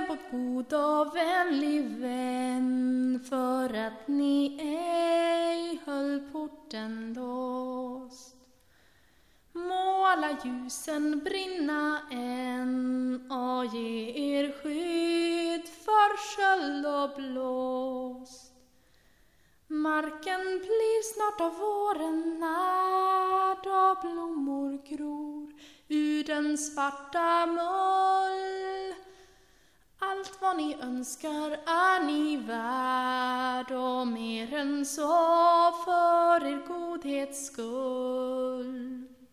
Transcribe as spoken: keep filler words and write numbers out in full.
en på god och vänlig vän, för att ni ej höll porten låst. Må alla ljusen brinna än och ge er skydd för sköld och blåst. Marken blir snart av våren när, då blommor gror ur den svarta mull. Allt vad ni önskar är ni värd, och mer än så för er godhets skull.